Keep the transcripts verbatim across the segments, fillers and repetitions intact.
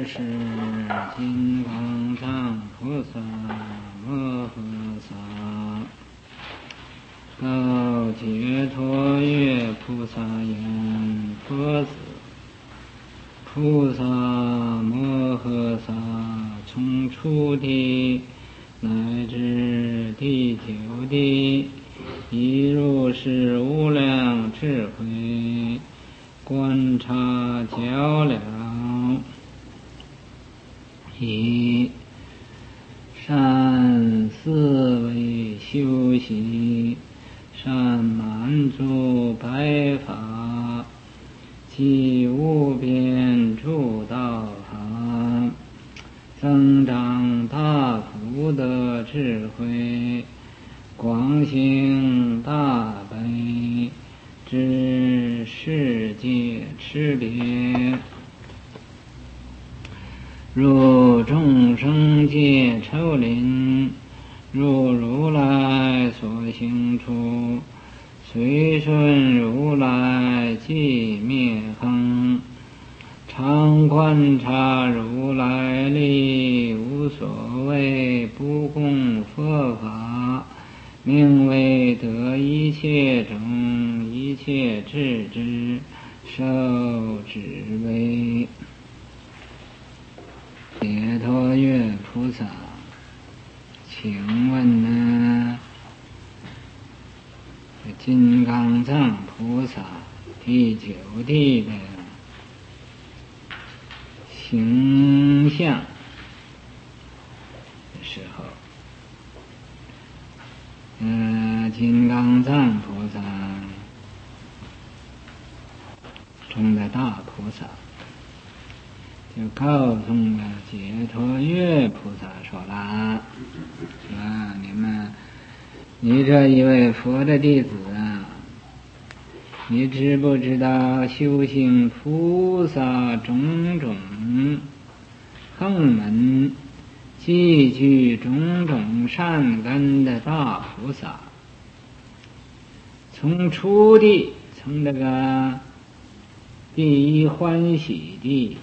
如是金刚藏菩萨摩诃萨，告解脱乐菩萨言：佛子，菩萨摩诃萨从初地乃至第九地，以如是无量智慧观察较量，以善思维修习，善满足百法，即无边诸道法，增长大福德智慧，广行大悲，知世界差别，如众生界臭林，如如来所行处，随顺如来即灭恒，常观察如来力，无所谓不共佛法，名为得一切种一切智之受持为。解脱乐菩萨，请问呢，金刚藏菩萨第九地的形象的时候，嗯，金刚藏菩萨中的大菩萨就告诉了解脱乐菩萨说了啊，你们你这一位佛的弟子啊，你知不知道修行菩萨种种横门积聚种种善根的大菩萨，从初地，从这个第一欢喜地，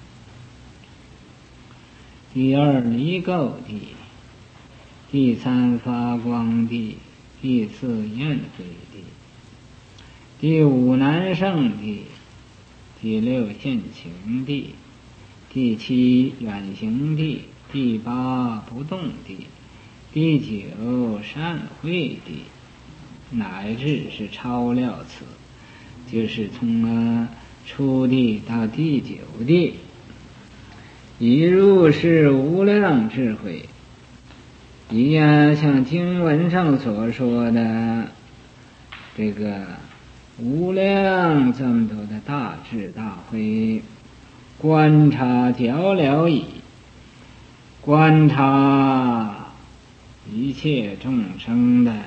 第二离垢地，第三发光地，第四焰慧地，第五难胜地，第六现行地，第七远行地，第八不动地，第九善慧地，乃至是超了此，就是从啊初地到第九地，以如是无量智慧，一样像经文上所说的这个无量这么多的大智大慧，观察较了矣，观察一切众生的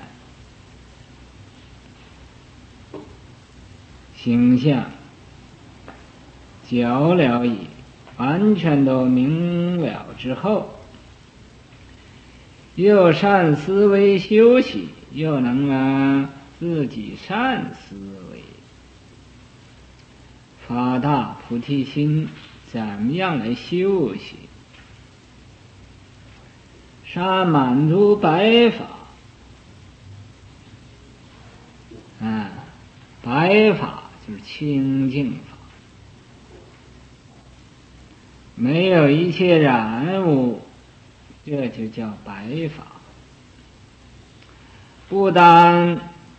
形象，较了矣，完全都明了之后，又善思维修习，又能啊自己善思维，发大菩提心，怎么样来修习？善满足百法啊，百法就是清净法，没有一切染污，这就叫白法。不但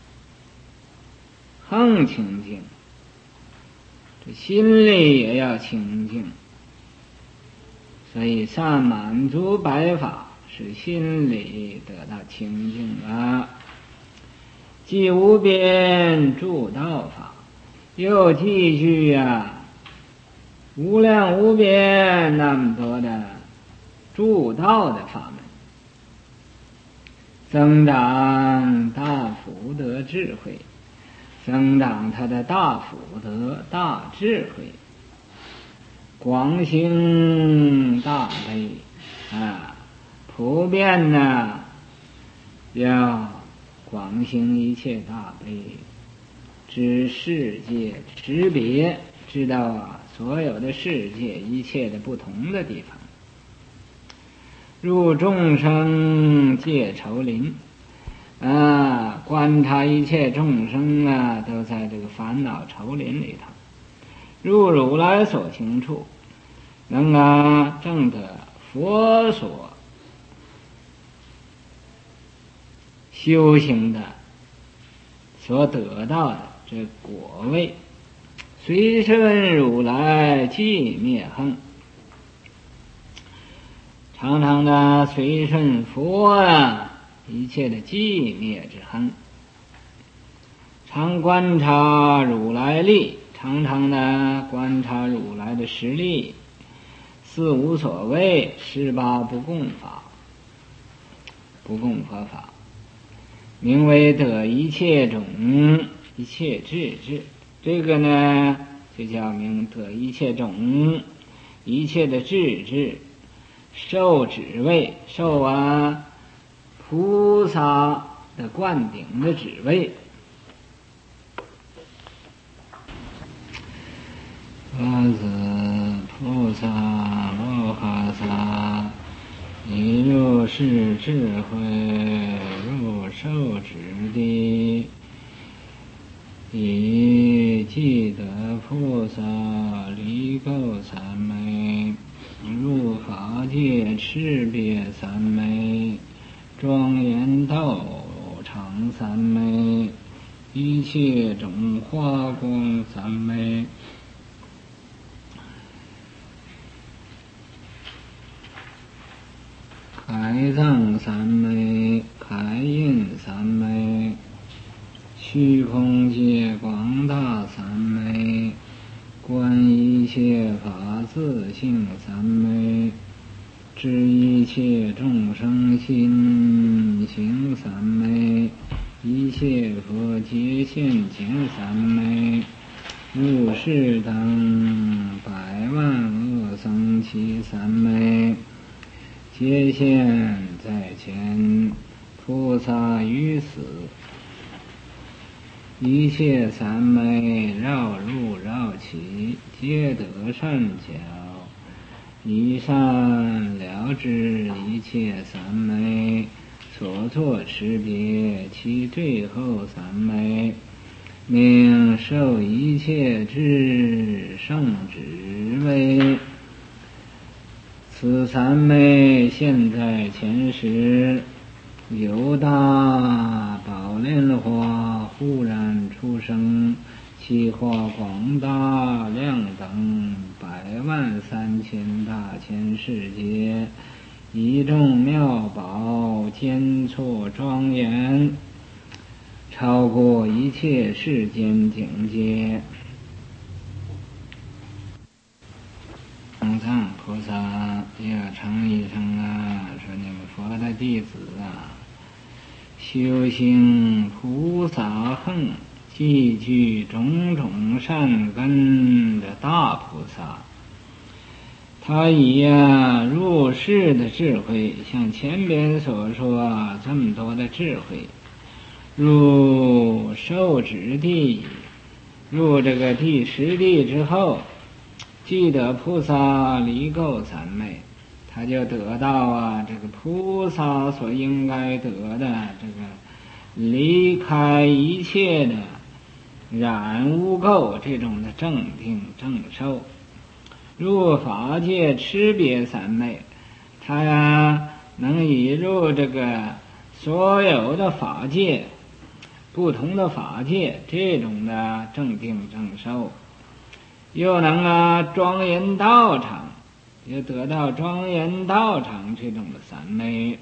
横清净，这心里也要清净，所以善满足百法，使心里得到清净了。即无边诸道法，又继续啊无量无边那么多的诸道的法门，增长大福德智慧，增长他的大福德大智慧，广行大悲啊，普遍呢要广行一切大悲，知世界识别知道啊所有的世界一切的不同的地方。入众生界愁林啊，观察一切众生啊都在这个烦恼愁林里头。入如来所行处，能啊证得佛所修行的所得到的这果位，随顺如来寂灭横，常常的随顺佛啊一切的寂灭之横，常观察如来力，常常的观察如来的实力，四无所谓，十八不共法，不共佛法，名为得一切种一切智智。这个呢就叫名得一切种一切的智智，受指位，受啊菩萨的灌顶的指位。阿子菩萨摩诃萨，以入世智慧入受指地，以记得菩萨离垢三昧，入法界持别三昧，庄严道场三昧，一切种花光三昧，开藏三昧，开印三昧，虚空界广大三昧，观一切法自性三昧，知一切众生心行三昧，一切佛界现前三昧，入世等百万恶僧祇三昧，皆现在前，菩萨于死，一切三昧绕入绕起，皆得善巧，以善了知一切三昧，所作持别，其最后三昧，名受一切智圣旨位。此三昧现在前时，有大宝莲花忽然出生，其花广大量等百万三千大千世界，一众妙宝坚错庄严，超过一切世间境界。藏藏菩萨要称一称啊，说你们佛的弟子啊，修行菩萨行，积聚种种善根的大菩萨，他以啊入世的智慧，像前边所说这么多的智慧，入受指地，入这个第十地之后，记得菩萨离垢三昧，他就得到啊这个菩萨所应该得的这个离开一切的染污垢这种的正定正受。入法界持别三昧，他呀能以入这个所有的法界不同的法界这种的正定正受，又能啊庄严道场，又得到庄严道场这种的三昧，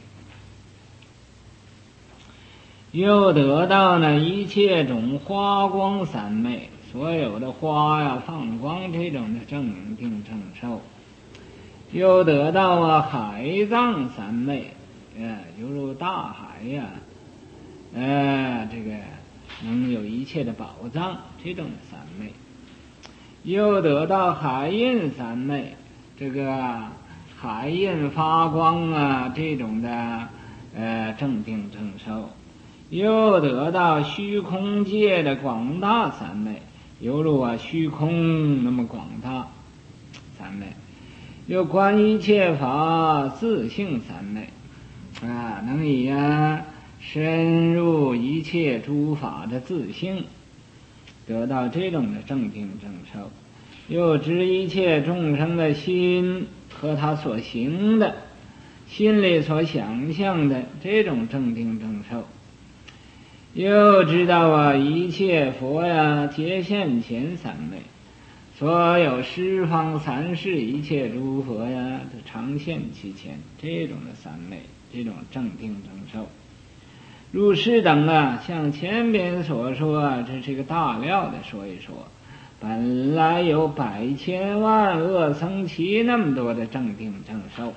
又得到呢一切种花光三昧，所有的花呀放光这种的正定正受，又得到啊海藏三昧，呃犹如大海呀，呃这个能有一切的宝藏这种的三昧，又得到海印三昧，这个海印发光啊这种的呃正定正受，又得到虚空界的广大三昧， 犹如啊虚空那么广大。三昧又观一切法自性三昧啊，能以啊深入一切诸法的自性，得到这种的正定正受。又知一切众生的心和他所行的心里所想象的这种正定正受。又知道啊一切佛呀皆现前三昧，所有十方三世一切诸佛呀都常现其前，这种的三昧，这种正定正受。如是等啊，像前边所说啊，这是一个大料的说一说，本来有百千万恶僧祇那么多的正定正受，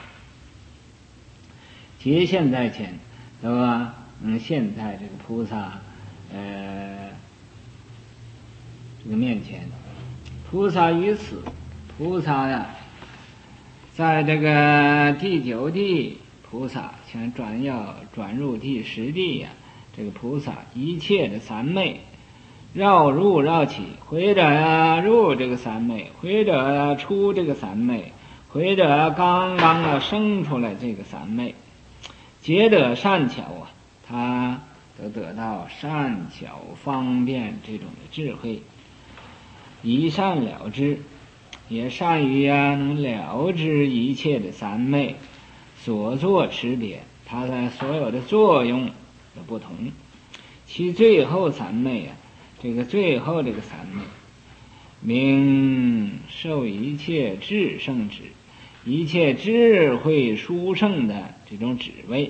皆现在前，对吧？嗯，现在这个菩萨，呃，这个面前，菩萨于此，菩萨呀，在这个第九地，菩萨想转要转入第十地呀，这个菩萨一切的三昧，绕入绕起，或者呀入这个三昧，或者呀出这个三昧，或者刚刚啊生出来这个三昧，皆得善巧啊。他都得到善巧方便这种的智慧，一善了之，也善于啊能了知一切的三昧所作持别，它的所有的作用都不同。其最后三昧啊，这个最后这个三昧，名受一切智圣旨，一切智慧殊胜的这种职位。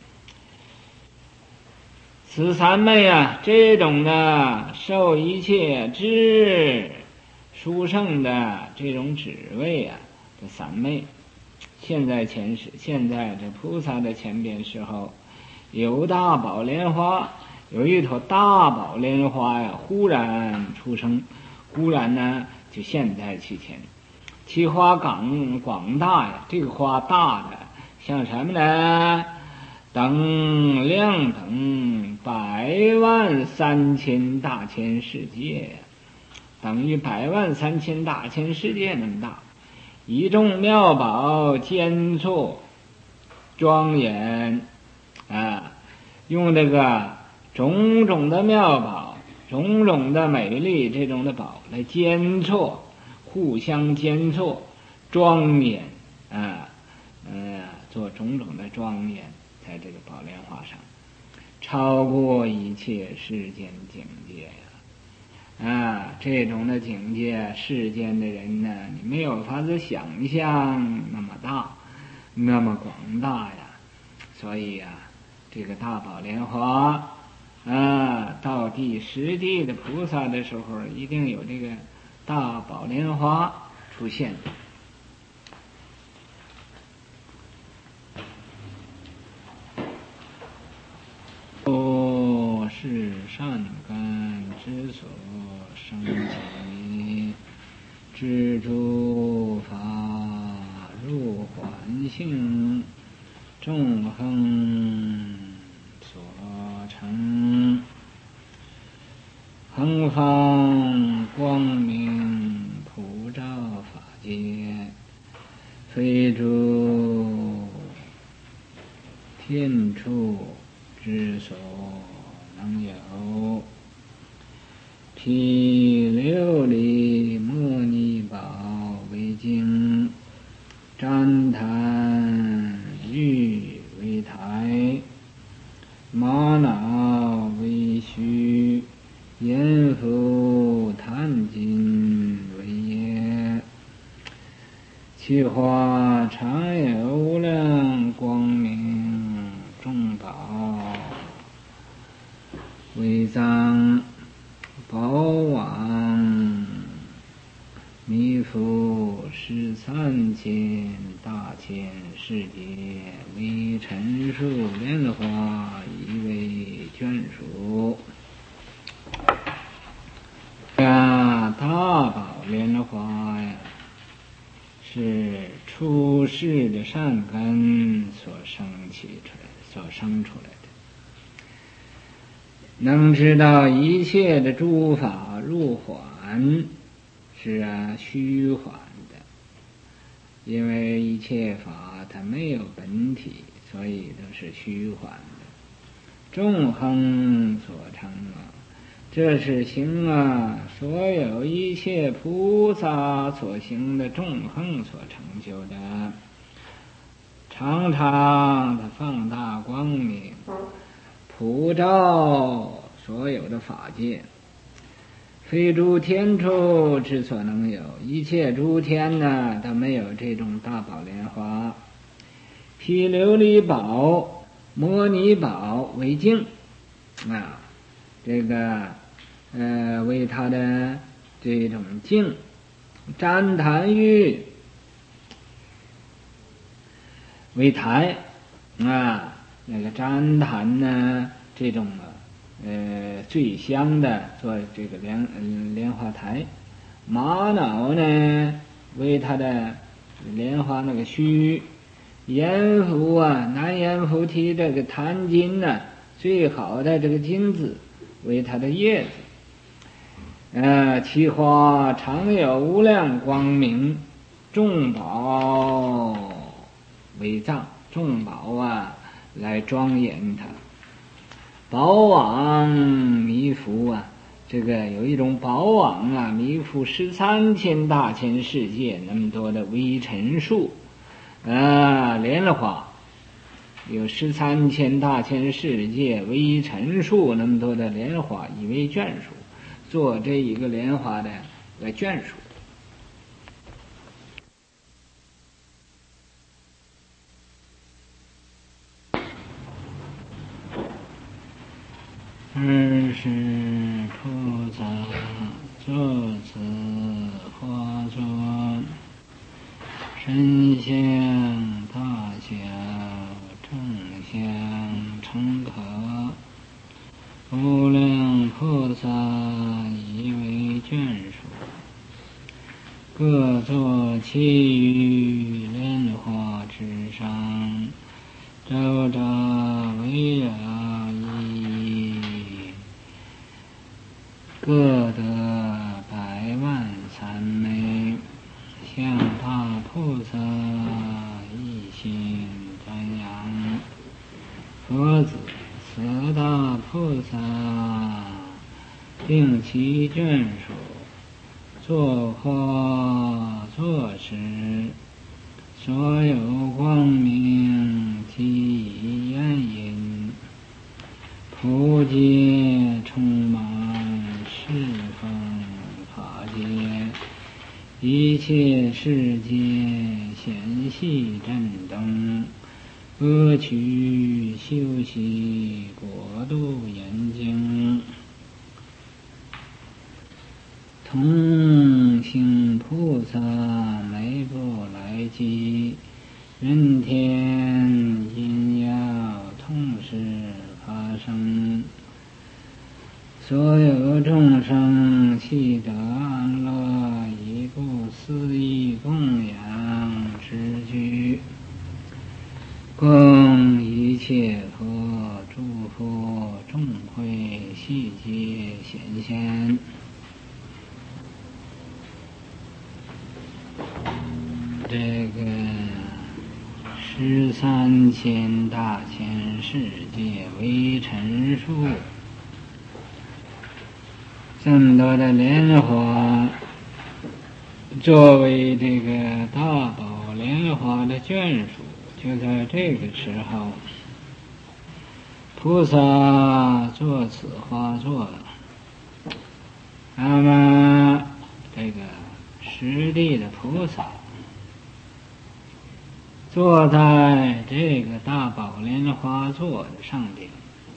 此三昧啊，这种的受一切智殊胜的这种职位啊，这三昧，现在前世，现在这菩萨的前边时候，有大宝莲花，有一朵大宝莲花呀，忽然出生，忽然呢就现在其前，其花广广大呀，这个花大的像什么呢？等量等百万三千大千世界呀，等于百万三千大千世界那么大。一众妙宝坚错庄严啊，用这个种种的妙宝，种种的美丽这种的宝来坚错，互相坚错，庄严啊，呃，做种种的庄严。在这个宝莲花上，超过一切世间境界呀！啊，这种的境界，世间的人呢，你没有法子想象那么大，那么广大呀。所以呀、啊，这个大宝莲花啊，到第十地的菩萨的时候，一定有这个大宝莲花出现。哦，是善根之所生起，知诸法入环性，众恒所成，恒方光明普照法界，非诸天处之所能有，毗琉璃摩尼宝为经，旃檀玉为台，玛瑙为须，阎浮檀金为叶，其花常有无量光明众宝为藏，宝王弥覆十三千大千世界，为陈树莲花以为眷属。啊，大宝莲花呀，是出世的善根所生起出来的，所生出来的。能知道一切的诸法入缓是啊虚缓的，因为一切法它没有本体，所以都是虚缓的。众恒所成啊，这是行啊所有一切菩萨所行的众恒所成就的，常常的放大光明，普照所有的法界，非诸天处之所能有，一切诸天呢都没有这种大宝莲花。毗琉璃宝、摩尼宝为镜啊，这个呃为它的这种镜，旃檀玉为台啊，那个旃檀呢这种呃最香的做这个莲嗯莲花台，玛瑙呢为它的莲花那个须。阎浮啊，南阎浮提这个檀金呢、啊，最好的这个金子为它的叶子。呃，其花常有无量光明，众宝为藏，众宝啊来庄严它。宝网弥覆啊，这个有一种宝网啊，弥覆十三千大千世界那么多的微尘数。啊，莲花有十三千大千世界微尘数那么多的莲花，以为眷属，做这一个莲花的个眷属。二是菩萨作此花作身相大小正相成可，无量菩萨以为眷属，各作其余莲花之上，周匝围绕一，各得百万三昧。向大菩萨一心瞻仰，佛子此大菩萨并其眷属，作花作时，所有光明及焰音，普皆充满十方法界。一切世界显系震动，歌曲修习国度严经，同行菩萨每不来集，人天因要同时发生，所有众生悉得安乐，以不思议供养之具，供一切佛诸佛众会悉皆显现。这个十三千大千世界微尘数，这么多的莲花，作为这个大宝莲花的眷属，就在这个时候，菩萨作此花座，那么这个实地的菩萨坐在这个大宝莲花座的上顶，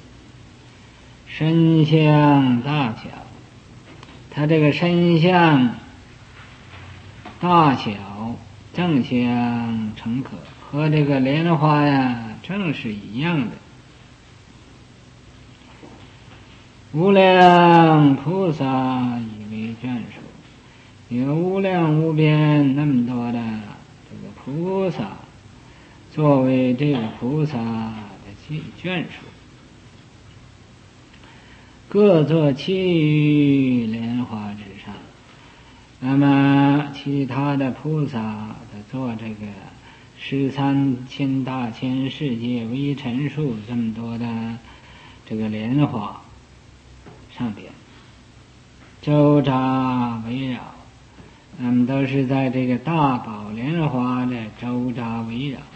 身相大小，他这个身相大小正相成可，和这个莲花呀正是一样的。无量菩萨以为眷属，有无量无边那么多的这个菩萨作为这个菩萨的眷属。 各坐其余莲花之上。那么其他的菩萨他做这个十三千大千世界微尘数这么多的这个莲花上边周匝围绕，那么都是在这个大宝莲花的周匝围绕，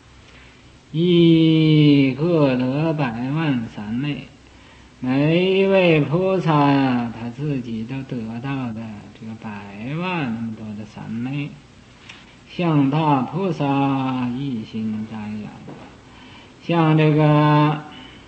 一各得百万三昧。每一位菩萨他自己都得到的这个百万那么多的三昧，向大菩萨一心瞻仰，像这个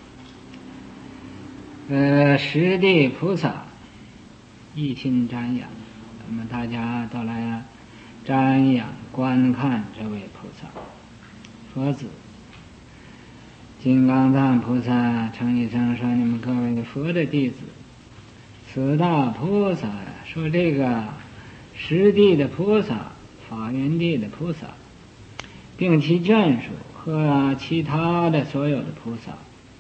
呃十地菩萨一心瞻仰，那么大家都来瞻仰观看这位菩萨佛子。金刚藏菩萨称一声说：“你们各位佛的弟子，此大菩萨说这个十地的菩萨、法云地的菩萨，并其眷属和其他的所有的菩萨，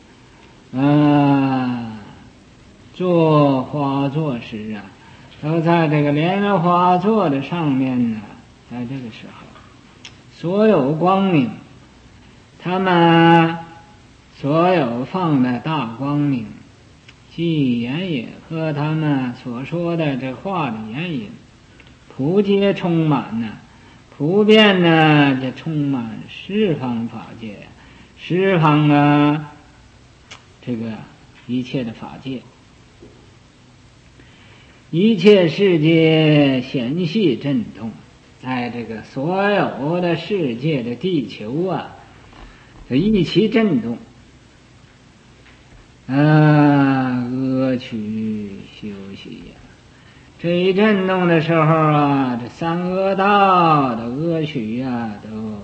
呃，做花座时啊，都在这个莲花座的上面呢。在这个时候，所有光明，他们所有放的大光明，即言也和他们所说的这话的言语，普皆充满呢，普遍呢，这充满十方法界，十方啊，这个一切的法界，一切世界显系震动，在这个所有的世界的地球啊，就一起震动。啊，阿曲休息呀！这一震动的时候啊，这三恶道的阿曲呀都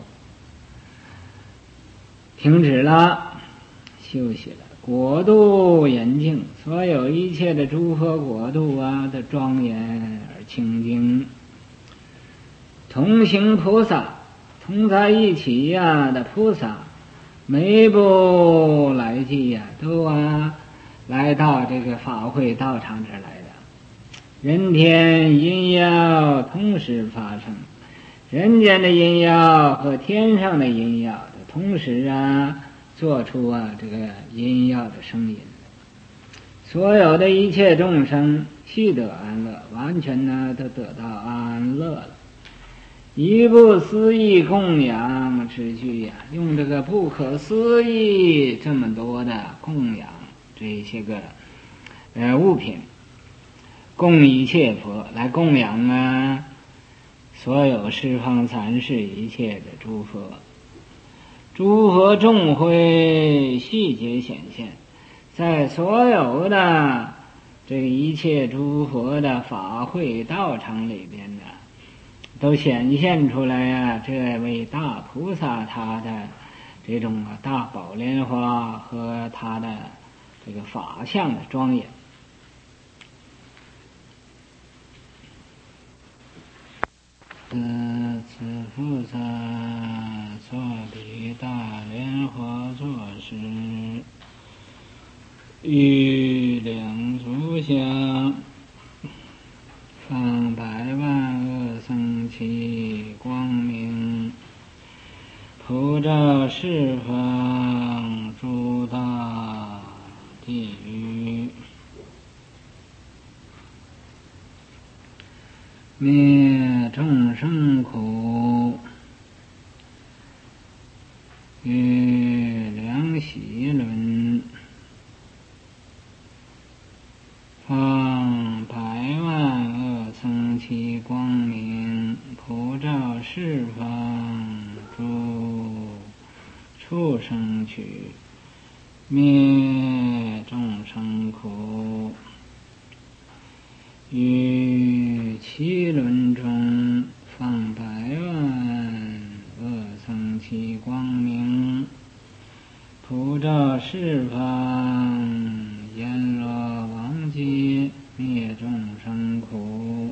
停止了，休息了。国度严净，所有一切的诸佛国度啊的庄严而清净。同行菩萨，同在一起呀的菩萨，每一步来迹呀，都啊来到这个法会道场这儿来的。人天阴药同时发生，人间的阴药和天上的阴药的同时啊，做出啊这个阴药的声音。所有的一切众生悉得安乐，完全呢都得到安乐了。一不思议供养之具呀，用这个不可思议这么多的供养这些个呃物品，供一切佛来供养啊所有十方三世一切的诸佛，诸佛众会细节显现，在所有的这一切诸佛的法会道场里边呢，都显现出来呀、啊！这位大菩萨他的这种大宝莲花和他的这个法相的庄严。呃，此菩萨坐彼大莲花座时，欲两足相。放百万恶僧其光明，普照十方诸大地狱，灭众生苦，于两喜轮，放百万恶僧其光明，普照十方诸畜生趣，灭众生苦，于其轮中放百万恶僧其光明，普照十方阎罗王界，灭众生苦。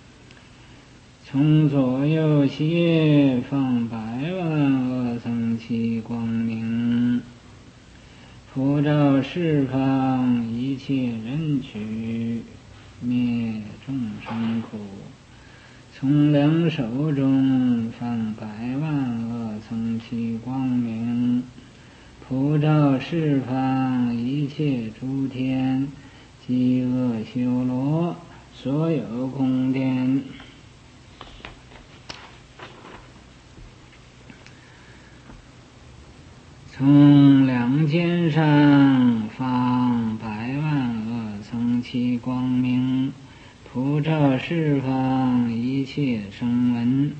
从左右胁放百万恶僧其光明，普照十方一切人取，灭众生苦。从两手中放百万恶僧其光明，普照十方一切诸天及恶修罗所有宫殿。从两肩上放百万恶僧其光明，普照十方一切声闻。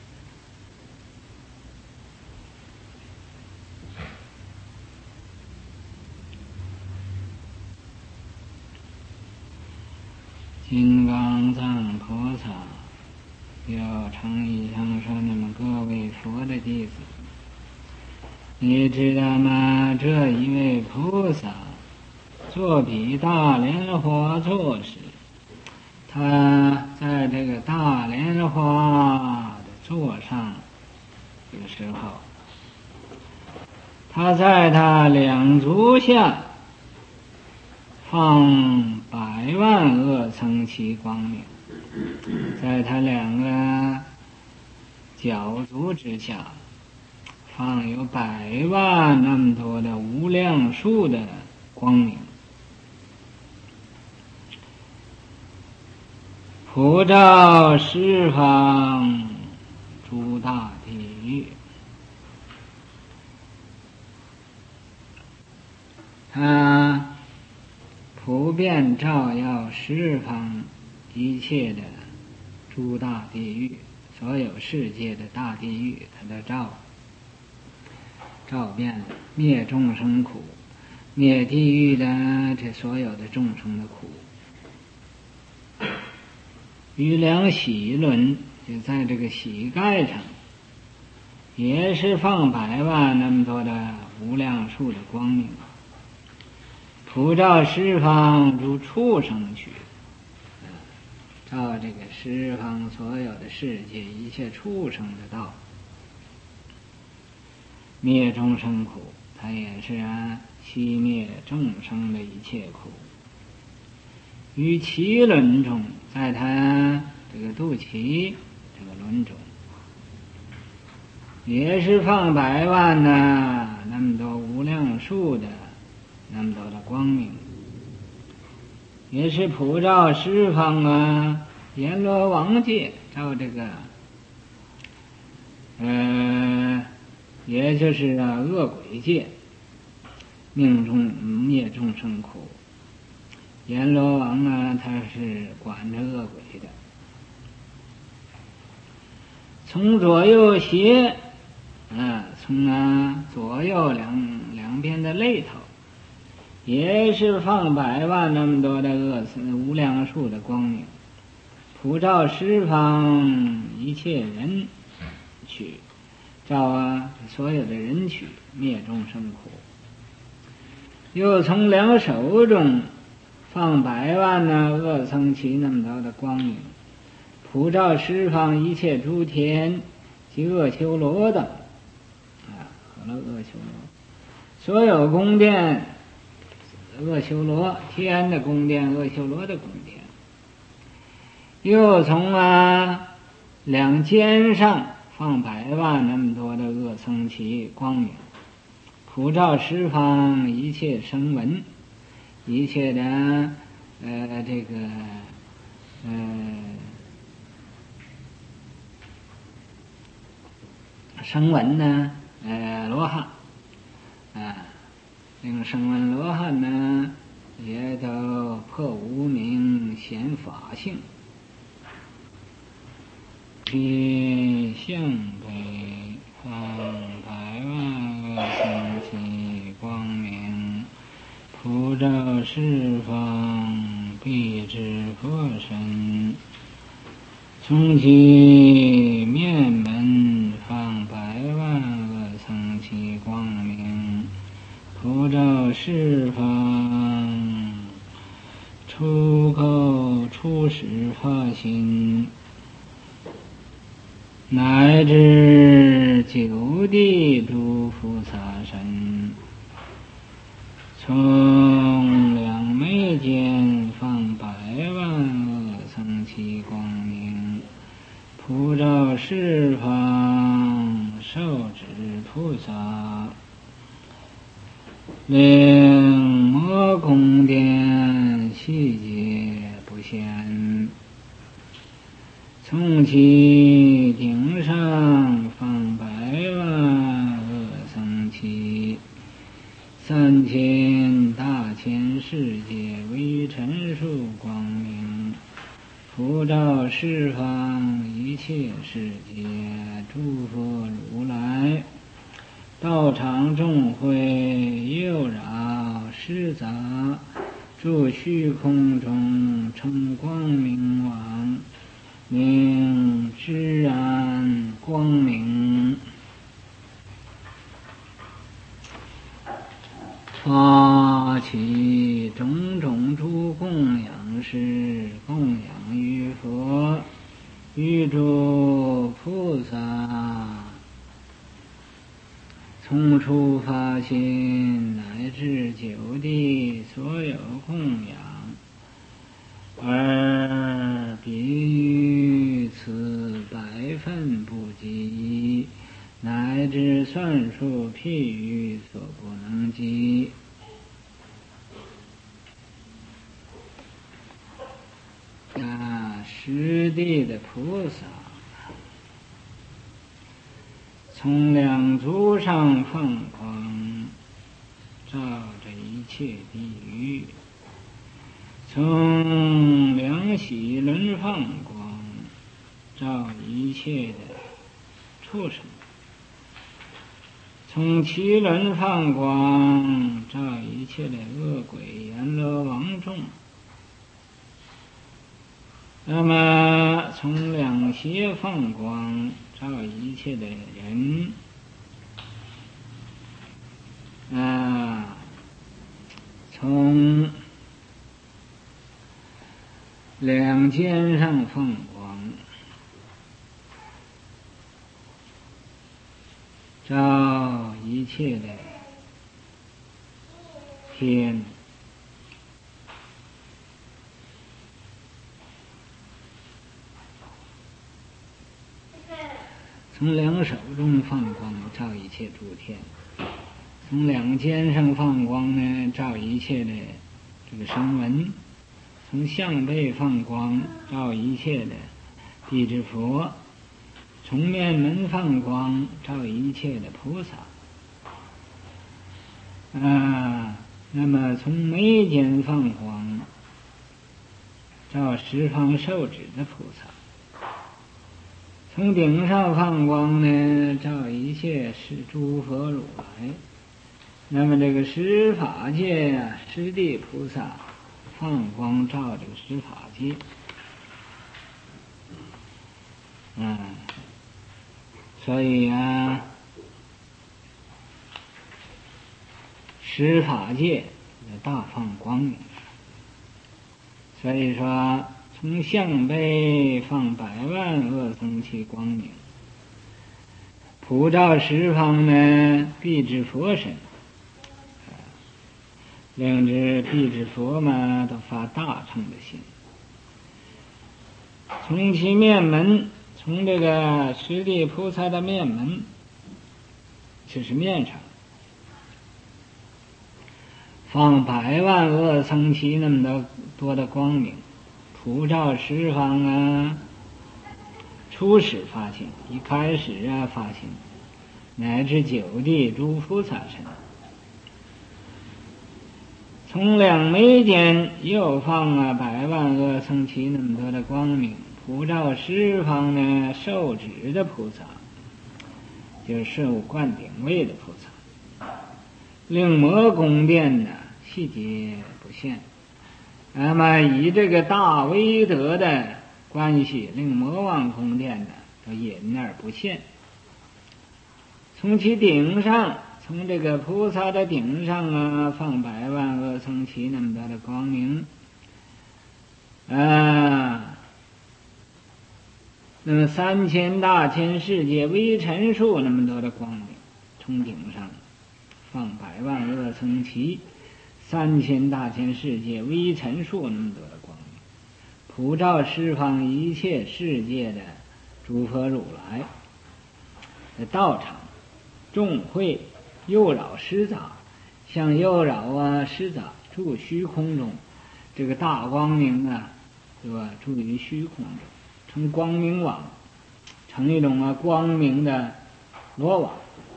金刚藏菩萨要诚意向说：你们各位佛的弟子，你知道吗？这一位菩萨作比大莲花座时，他在这个大莲花的座上的时候，他在他两足下放百万恶僧其光明，在他两个脚足之下放有百万那么多的无量数的光明，普照十方诸大地狱。他普遍照耀十方一切的诸大地狱，所有世界的大地狱他都照照遍了，灭众生苦，灭地狱的这所有的众生的苦。余量喜轮就在这个膝盖上，也是放百万那么多的无量数的光明，普照十方诸畜生去，照这个十方所有的世界一切畜生的道，灭众生苦，它也是啊熄灭众生的一切苦。于脐轮中，在他这个肚脐这个轮中，也是放百万呐那么多无量数的那么多的光明，也是普照十方啊阎罗王界，照这个呃也就是啊恶鬼界，命中灭众生苦。阎罗王啊他是管着恶鬼的。从左右斜啊从啊左右两两边的肋头，也是放百万那么多的恶无量数的光明，普照十方一切人去，照啊所有的人去，灭众生苦。又从两手中放百万呢恶僧其那么多的光明，普照十方一切诸天及恶修罗等啊，和了恶修罗所有宫殿，恶修罗天的宫殿，恶修罗的宫殿。又从啊两肩上放百万那么多的恶僧其光明，普照十方一切声闻，一切的呃这个呃声闻呢呃罗汉啊，那个声闻罗汉呢也都破无明显法性，其向北放百万恶僧其光明，普照十方必知佛身，从其面门放百万恶僧其光明，普照十方出口出始发心，乃至九地诸菩萨身，从两眉光明，普照十方受持菩萨，令摩宫殿细节不现，从其顶上放百万恶僧祇，三千大千世界微尘数光明，普照十方一切世界诸佛如来，道场众会诱扰施杂，住虚空中称光明王，令自然光明，发起种种诸供养事，供养于佛于诸菩萨，从初发心乃至九地所有供养，而比于此百分不及，乃至算数譬喻所不能及。啊，十地的菩萨从两足上放光，照着一切地狱；从两喜轮放光，照一切的畜生；从七轮放光，照一切的恶鬼阎罗王众。那么从两胁放光，照一切的人啊，从两肩上放光，照一切的天；从两手中放光，照一切诸天；从两肩上放光呢，照一切的这个声闻；从项背放光，照一切的地之佛；从面门放光，照一切的菩萨。啊，那么从眉间放光，照十方受持的菩萨。从顶上放光呢，照一切是诸佛如来。那么这个十法界啊，十地菩萨放光照这个十法界。嗯，所以啊，十法界大放光明。所以说从项背放百万恶僧祇光明，普照十方呢，必知佛身，令知必知佛嘛，都发大乘的心。从其面门，从这个十地菩萨的面门，就是面上放百万恶僧祇那么多多的光明，普照十方啊。初始发心，一开始啊发心，乃至九地诸菩萨身。从两眉间又放啊百万恶僧祇那么多的光明，普照十方呢受持的菩萨，就是受灌顶位的菩萨，令摩宫殿呢细节不现。那么以这个大威德的关系，令魔王宫殿呢都隐而不现。从其顶上，从这个菩萨的顶上啊，放百万恶僧祇那么多的光明啊。那么三千大千世界微尘数那么多的光明，从顶上放百万恶僧祇，三千大千世界微尘数那么多的光明， 普照十方一切世界的诸佛如来的道场，众会诱扰施杂，像诱扰啊施杂住虚空中，这个大光明啊，对吧？住于虚空中，成光明网，成一种啊光明的罗网。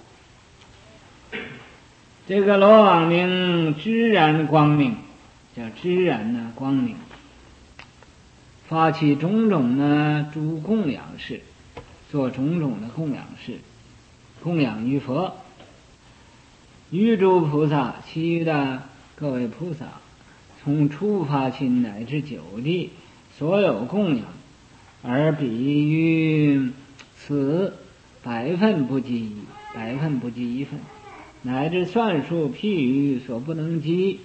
这个罗网名知然光明，叫知然呢光明，发起种种呢诸供养事，做种种的供养事，供养于佛，于诸菩萨，其余的各位菩萨，从初发心乃至九地，所有供养，而比于此百分不及，百分不及一分，乃至算数譬喻所不能及。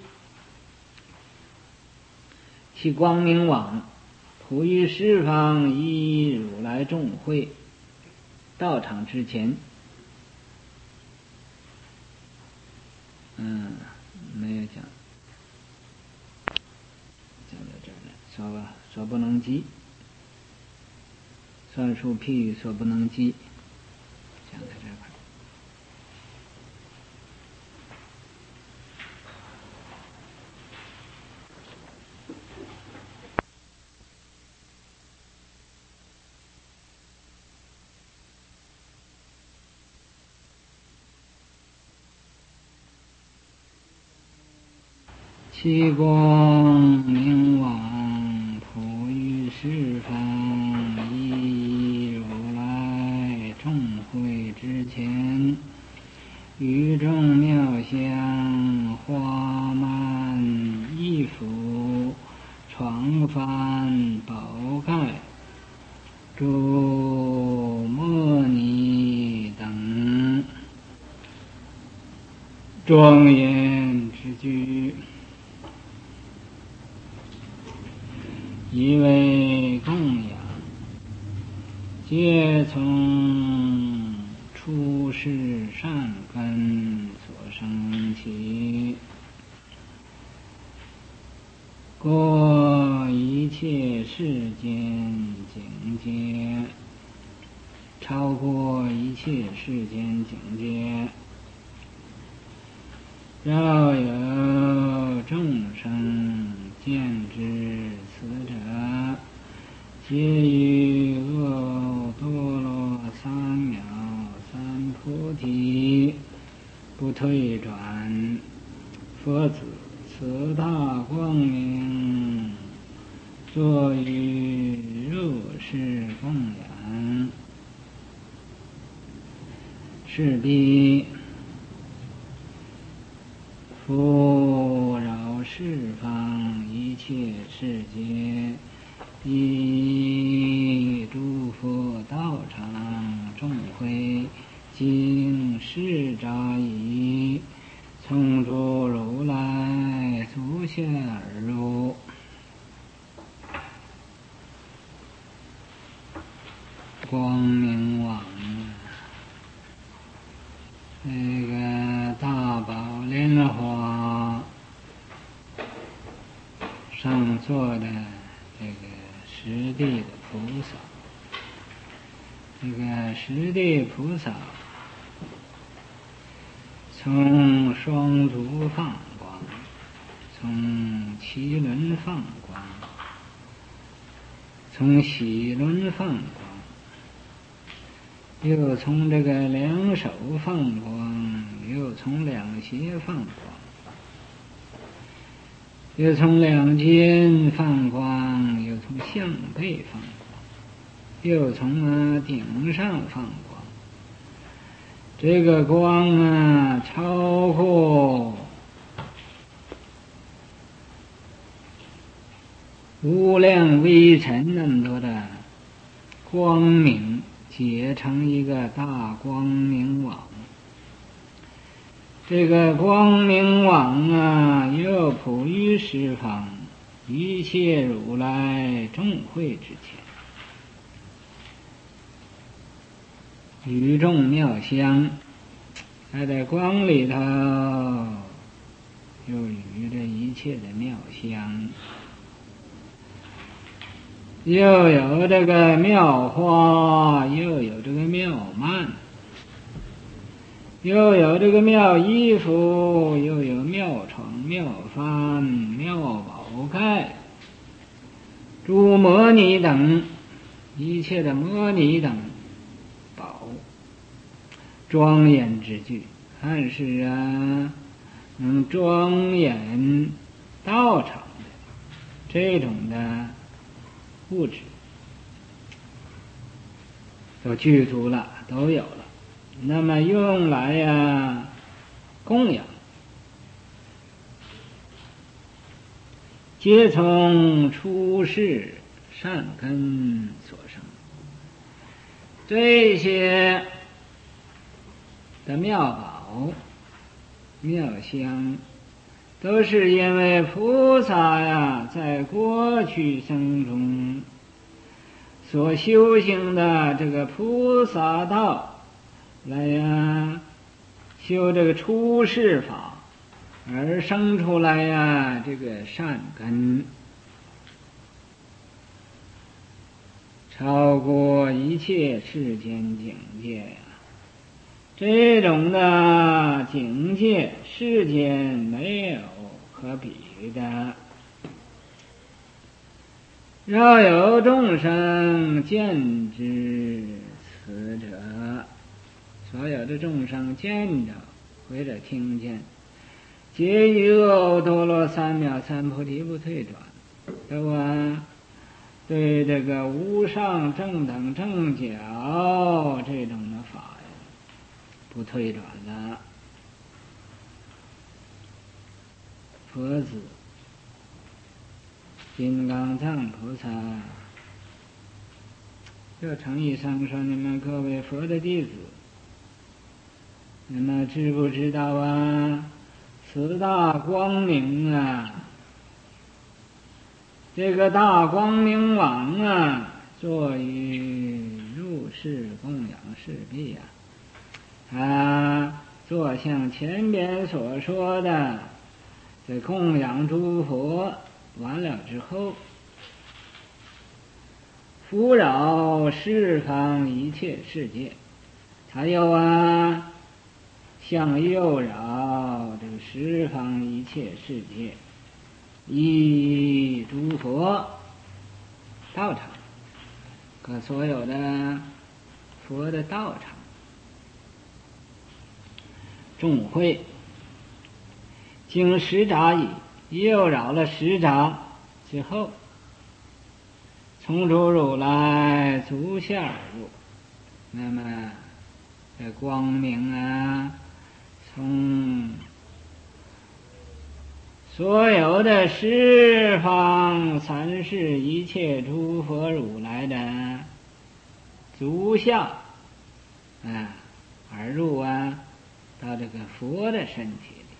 其光明网普于十方一如来众会道场之前。嗯，没有讲，讲到这儿了，说吧，所不能及，算数譬喻所不能及，讲到这块。其光明网普于十方一如来众会之前，于众妙香花蔓衣服床幡宝盖诸摩尼等庄严之具，以为供养，皆从出世善根所生起，过一切世间境界，超过一切世间境界，若有众生见之此者，皆于阿多罗三藐三菩提不退转。佛子，此大光明作于入世供养，是彼复扰十方一切世界，以诸佛道场众会经世札已，从诸如来足下而入。光明网，这个大宝莲花上座的这个十地的菩萨，这个十地菩萨从双足放光，从脐轮放光，从喜轮放光，又从这个两手放光，又从两胁放光，又从两肩放光，又从项背放光，又从啊顶上放光。这个光啊，超过无量微尘那么多的光明，结成一个大光明网。这个光明网啊，又普于十方一切如来众会之前，与众妙香，它在光里头又与这一切的妙香。 又有这个妙花，又有这个妙曼，又有这个妙衣服，又有妙床、妙幡、妙宝盖，诸摩尼等一切的摩尼等宝，庄严之具，看是啊，能庄严道场的这种的物质都具足了，都有了。那么用来呀、啊、供养，皆从出世善根所生。这些的妙宝妙香，都是因为菩萨呀在过去生中所修行的这个菩萨道来呀修这个出世法而生出来呀这个善根，超过一切世间境界呀。这种的境界世间没有可比的。若有众生见之此者，所有的众生见着或者听见，皆于阿多罗三藐三菩提不退转，都啊对这个无上正等正觉这种的法呀不退转的。佛子金刚藏菩萨就诚意上说：你们各位佛的弟子，你们知不知道啊？此大光明啊，这个大光明王啊，作于入世供养世毕啊，他做像前边所说的，在供养诸佛完了之后，扶扰十方一切世界，还有啊向诱扰这个十方一切世界，以诸佛道场和所有的佛的道场众会，经十匝以诱扰了十匝之后，从诸如来足下而入，那么这光明啊从所有的十方三世一切诸佛如来的足下啊而入啊到这个佛的身体里。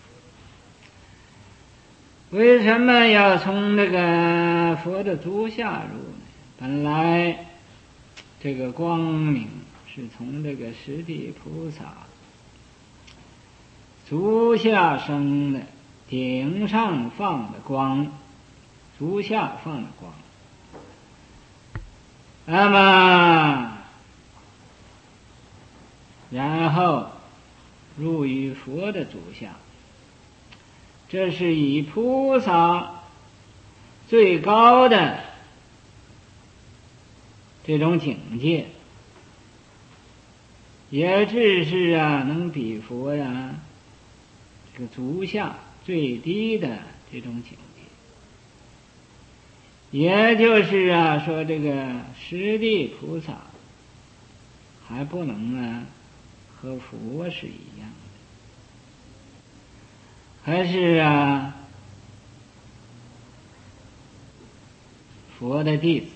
为什么要从这个佛的足下入呢？本来这个光明是从这个十地菩萨足下生的，顶上放的光，足下放的光。那么然后入于佛的足下，这是以菩萨最高的这种境界，也只是啊能比佛呀这个足下最低的这种境界。也就是啊说这个十地菩萨还不能啊和佛是一样的，还是啊佛的弟子，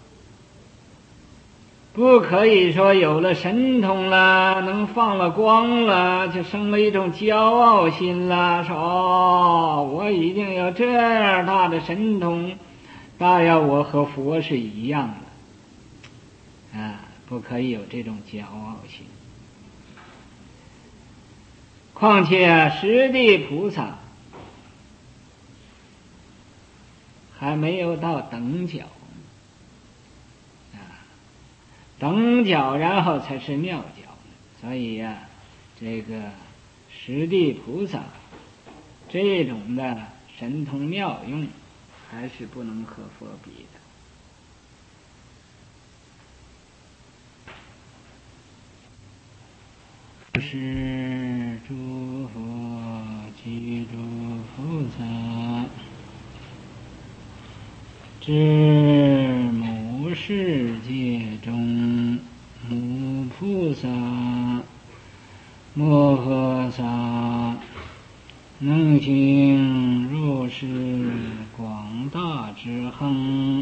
不可以说有了神通了，能放了光了，就生了一种骄傲心了，说哦我一定要这样大的神通，大要我和佛是一样的啊，不可以有这种骄傲心。况且啊十地菩萨还没有到等觉， 等觉，然后才是妙觉。所以呀、啊，这个十地菩萨这种的神通妙用，还是不能和佛比的。是诸佛及诸菩萨，知母世界中母菩萨摩诃萨，能行如是广大之恒，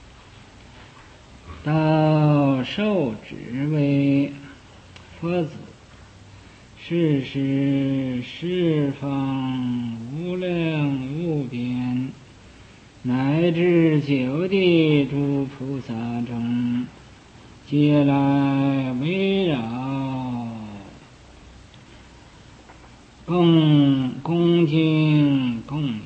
到受持为佛子，是是十方无量无边，乃至九地诸菩萨中，皆来围绕，恭恭敬供养，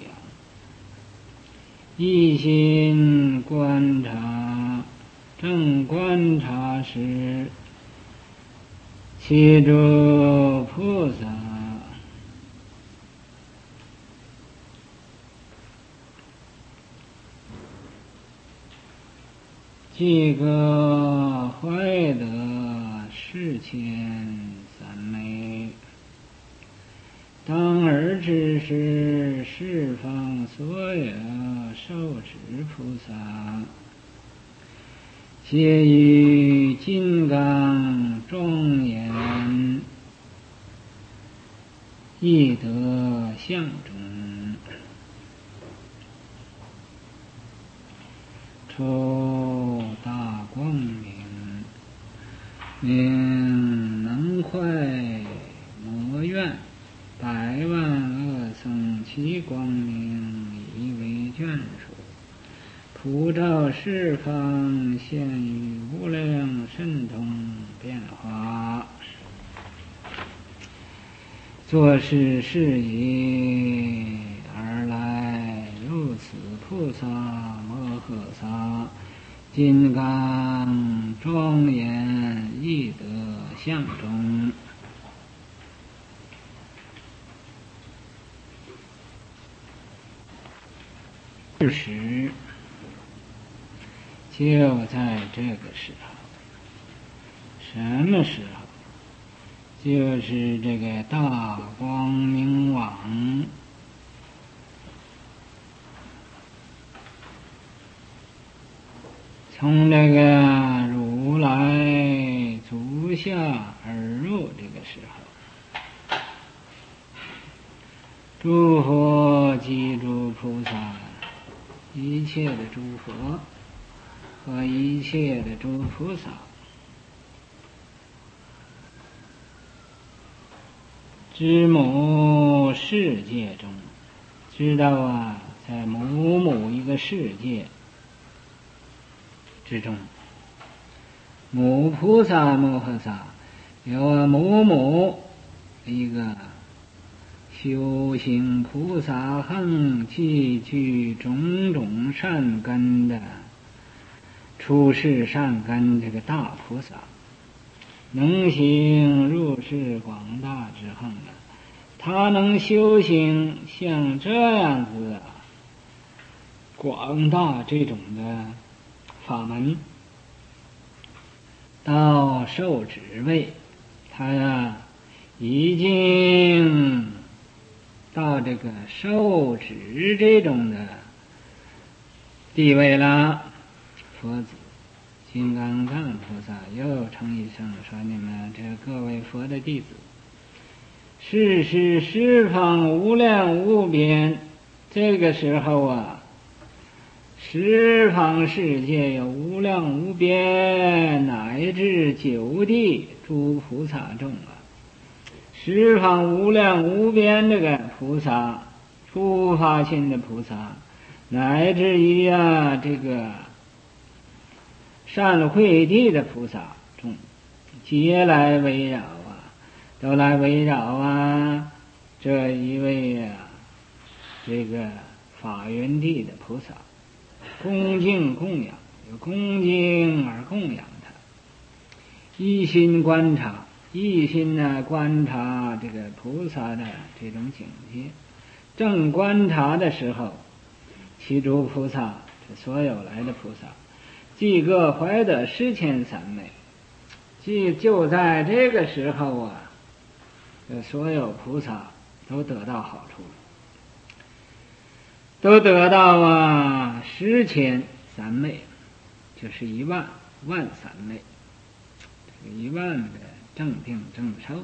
一心观察，正观察时，其诸菩萨即可怀得世间三昧。当尔之时，十方所有受持菩萨，皆于金刚庄严义德相中，出大光明，令能坏魔怨，百万恶僧其光明，以为眷属，普照十方，现于无量神通变化。作是事业而来，如此菩萨摩诃萨，金刚庄严义德相中，是时就在这个时候，什么时候？就是这个大光明王从这个如来足下而入这个时候，诸佛及诸菩萨，一切的诸佛和一切的诸菩萨，知母世界中，知道啊，在母母一个世界之中，母菩萨摩诃萨有母母一个修行菩萨行，积聚种种善根的出世善根，这个大菩萨能行入世广大之行的，他能修行像这样子啊广大这种的法门，到受持位，他呀已经到这个受持这种的地位了。佛子金刚藏菩萨又称一声说：“你们这各位佛的弟子，世是十方无量无边。”这个时候啊，十方世界有无量无边，乃至九地诸菩萨众啊，十方无量无边这个菩萨，初发心的菩萨，乃至于啊这个善慧地的菩萨众，皆来围绕啊，都来围绕啊这一位啊这个法云地的菩萨，恭敬供养，有恭敬而供养他。 一心观察，一心呢观察这个菩萨的这种境界。正观察的时候，其诸菩萨，这所有来的菩萨，即各怀得十千三昧，即就在这个时候啊，这所有菩萨都得到好处了，都得到啊十千三昧，就是一万万三昧，这个一万的正定正受。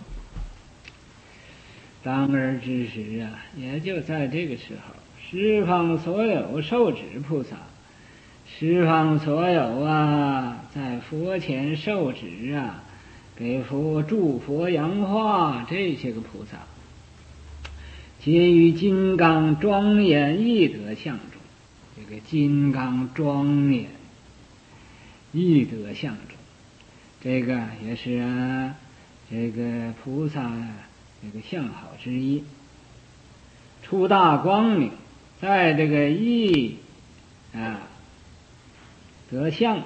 当而之时啊，也就在这个时候，十方所有受持菩萨，十方所有啊，在佛前受持啊，给佛祝佛扬化这些个菩萨，皆于金刚庄严义德相中。这个金刚庄严义德相中，这个也是啊，这个菩萨这个相好之一。出大光明，在这个义啊德相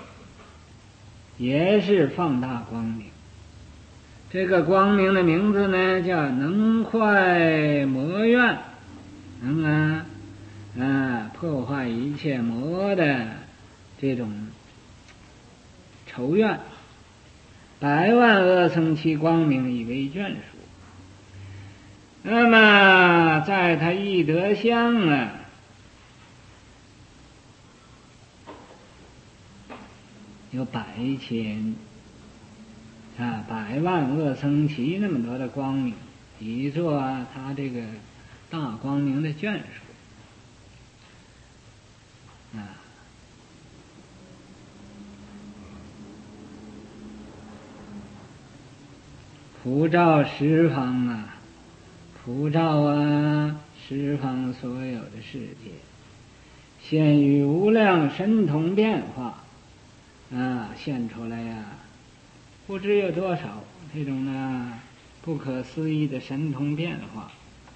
也是放大光明。这个光明的名字呢，叫能坏魔怨，能啊啊破坏一切魔的这种仇怨。百万恶僧其光明以为眷属。那么在他义德相啊，有百千啊百万恶僧其那么多的光明，以作啊他这个大光明的眷属啊。普照十方啊，普照啊十方所有的世界，现于无量神通变化啊，现出来呀、啊，不知有多少这种呢不可思议的神通变化。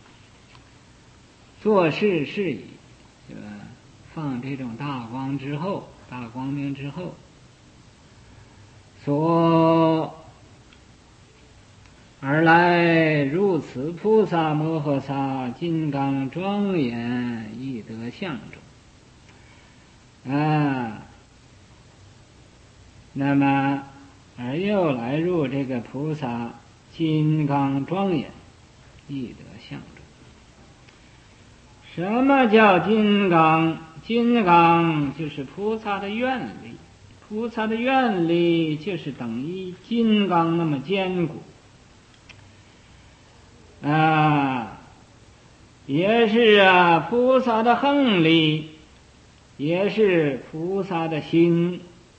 做事是以这个放这种大光之后，大光明之后，所而来如此菩萨摩诃萨金刚庄严义德相中啊，那么而又来入这个菩萨金刚庄严义德相中。什么叫金刚？金刚就是菩萨的愿力，菩萨的愿力就是等于金刚那么坚固啊，也是啊菩萨的横力，也是菩萨的心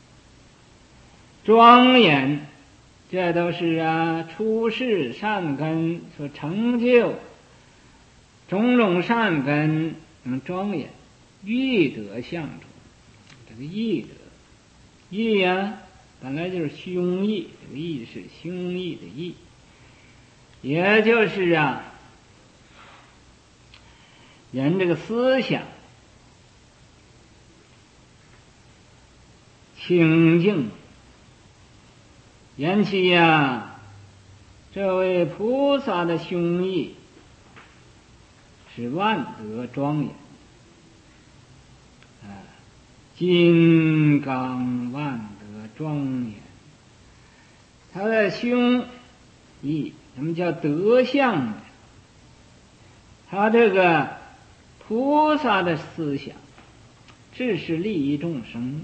庄严，这都是啊出世善根所成就，种种善根能庄严义德相中。这个义德，义呀本来就是胸义，这个义是胸义的义，也就是啊人这个思想清净。言其呀，这位菩萨的胸义是万德庄严啊，金刚万德庄严。他的胸义什么叫德相呢？他这个菩萨的思想只是利益众生，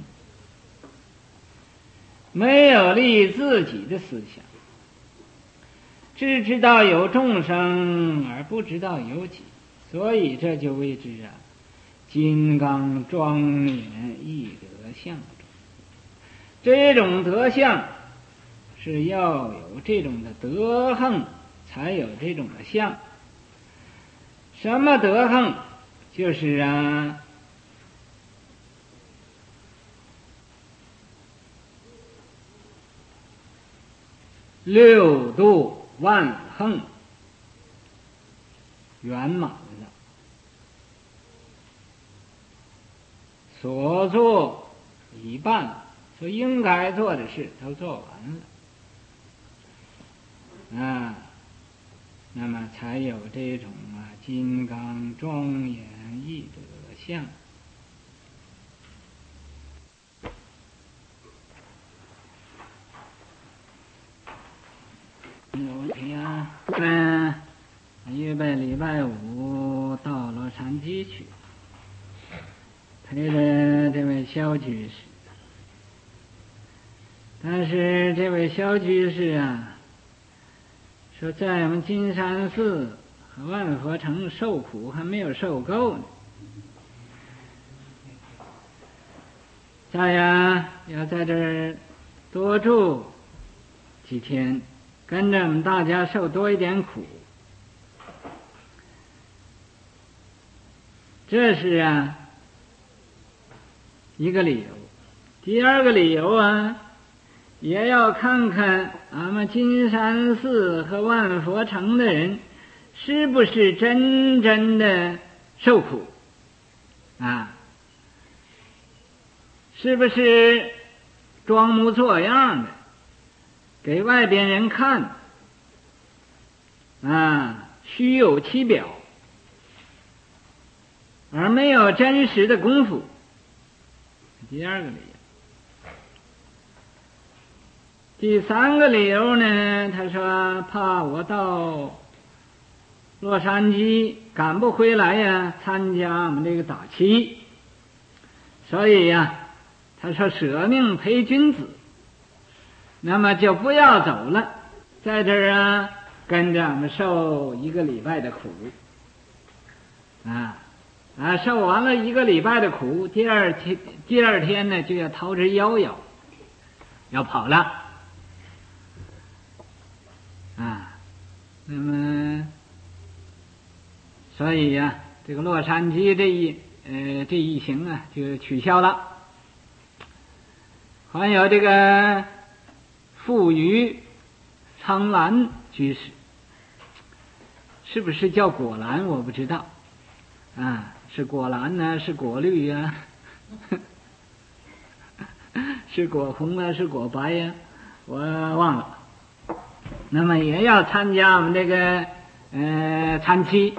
没有利益自己的思想，只知道有众生而不知道有己，所以这就谓之啊金刚庄严义德相中。这种德相是要有这种的德行，才有这种的相。什么德行？就是啊六度万行圆满了，所做已办，所应该做的事都做完了。 啊，那么才有这种啊金刚庄严易德相。有天，嗯，预备礼拜五到洛杉矶去，陪着这位肖居士。但是这位肖居士啊，说在我们金山寺和万佛城受苦还没有受够呢，再呀要在这儿多住几天，跟着我们大家受多一点苦。这是啊一个理由。第二个理由啊，也要看看俺们金山寺和万佛城的人是不是真正的受苦啊，是不是装模作样的给外边人看啊，虚有其表，而没有真实的功夫。第二个理由。第三个理由呢，他说怕我到洛杉矶赶不回来呀，参加我们这个打七，所以呀，他说舍命陪君子，那么就不要走了，在这儿啊跟着我们受一个礼拜的苦啊啊，受完了一个礼拜的苦，第二天第二天呢就要逃之夭夭，要跑了啊。那么所以呀、啊，这个洛杉矶这一呃这一行啊就取消了。还有这个富余苍兰居士，是不是叫果兰我不知道啊，是果兰呢，是果绿呀、啊，是果红啊，是果白呀、啊，我忘了。那么也要参加我们这个呃参期，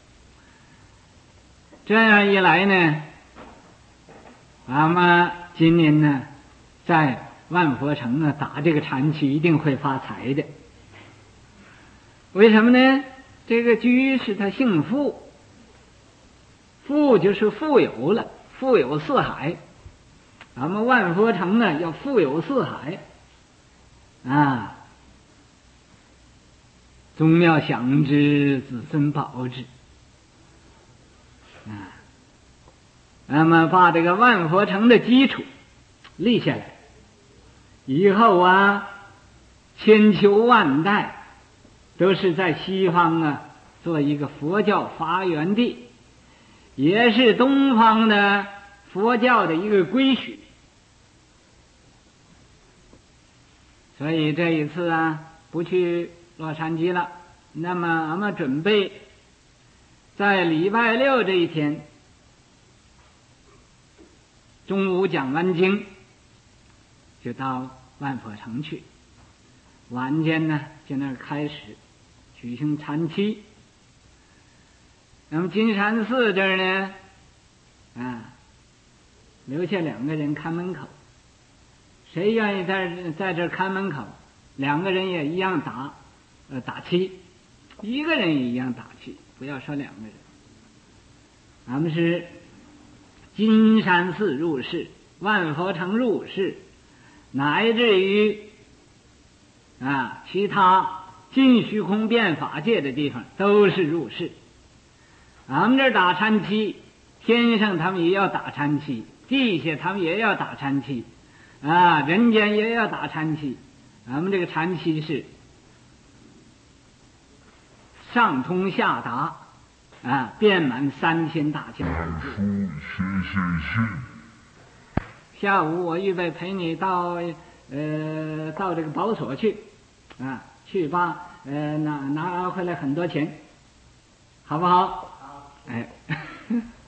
这样一来呢，俺们今年呢在万佛城呢打这个禅期一定会发财的。为什么呢？这个居士他姓富，富就是富有了，富有四海。咱们万佛城呢要富有四海啊，宗庙享之，子孙保之啊。那么把这个万佛城的基础立下来，以后啊千秋万代都是在西方啊做一个佛教发源地，也是东方的佛教的一个归属。所以这一次啊不去洛杉矶了，那么俺们准备在礼拜六这一天中午讲完经就到万佛城去，晚间呢就那开始举行禅期。那么金山寺这儿呢啊留下两个人看门口，谁愿意在在这看门口，两个人也一样打呃打七，一个人也一样打七，不要说两个人。俺们是金山寺入室，万佛城入室，乃至于啊其他尽虚空变法界的地方都是入室。俺们这儿打禅期，天上他们也要打禅期，地下他们也要打禅期啊，人间也要打禅期。俺们这个禅期是上通下达啊，遍满三千大千世界。下午我预备陪你到呃到这个保所去啊，去吧，呃拿拿回来很多钱，好不好？好。哎。